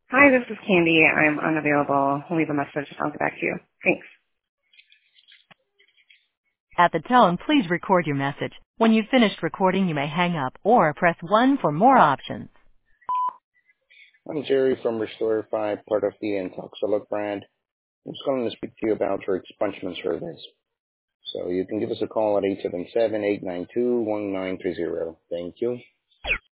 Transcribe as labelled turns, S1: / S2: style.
S1: Hi, this is Candy. I'm unavailable. Leave a message. I'll get back to you. Thanks.
S2: At the tone, please record your message. When you've finished recording, you may hang up or press 1 for more options.
S3: I'm Jerry from Restore 5, part of the Intoxilog brand. I'm just calling to speak to you about your expungement service. So you can give us a call at 877-892-1930. Thank you.